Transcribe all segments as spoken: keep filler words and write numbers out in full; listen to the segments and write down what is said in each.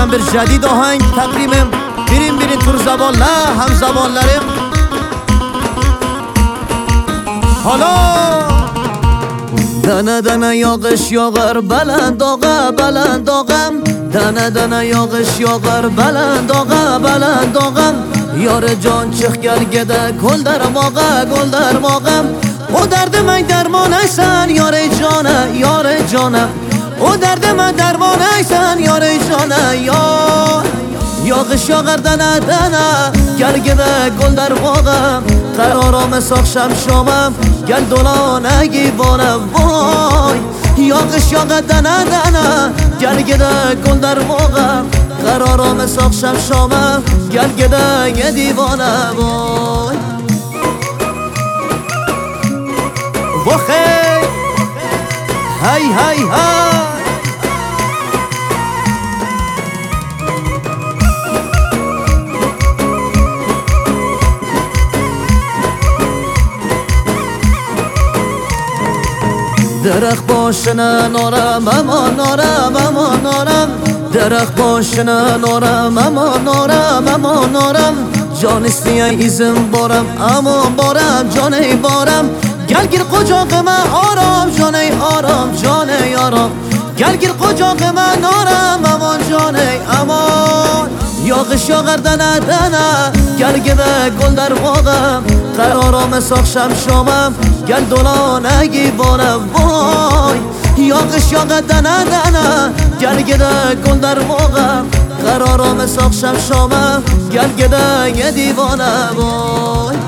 میکنم bir جدید آهنگ تقدیمم. بریم بریم تور زبانlar هم زبانlarım. حالا دنه دنه یاغش یاغر بلند آقا بلند آقم. دنه دنه یاغش یاغر بلند آقا بلند آقم. یار جان چخ گل گده گل در ماغه گل در ماغم. او درد من درمان ایسن یار جانه یار جانه. او درد من درمان ایسن یار جانه یار. یاغش یاغر دنه دنه گل گده گل در ماغم. قرارم ساخشم شامم گل دولانه گیبانم وای. یاغش یاغر دنه دنه گل گده گل در ماغم. قرارم ساخشم شامم گل گده یه دیوانه وای. وخی هی هی هی درخت باشنه نارم اما نارم اما نارم. درخت باشنه نارم اما نارم اما نارم. جان استیه ایزم بارم اما بارم جانه بارم. گل گیر قجاق من آرام جانه آرام جانه آرام. گل گیر قجاق من آرام امان جانه امان. یاغش یاغر دنه دنه گل گده گل در باغم. قرارم ساخشم شامم گل دولانه گیبانم وای. یاغش یاغر دنه دنه گل گده گل در باغم. قرارم ساخشم شامم گل گده یه دیوانه وای.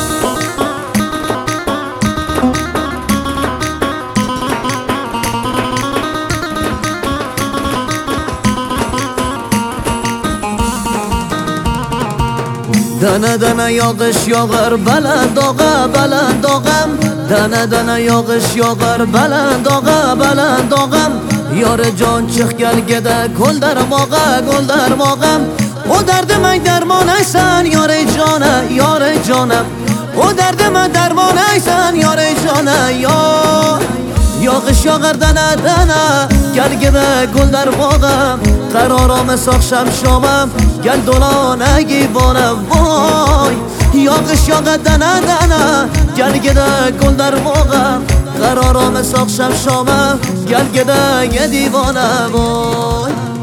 دنه دنه یاغش یاغر بلند آقا بلند آقم. دنه دنه یاغش یاغر بلند آقا بلند آقم. یار جان چخ گل گده گل در ماغه گل در ماغم. او درد من درمان ایسن یار جانه یار جانم. او درد من درمان ایسن یار جانه یار. یاغش یاغر دنه دنه گل گده گل در باغم. قرارم ساخشم شامم گل دولانه گیبانم وای. یاغش یاغر دنه دنه گل گده گل در باغم. قرارم ساخشم شامم گل گده یه دیوانه وای.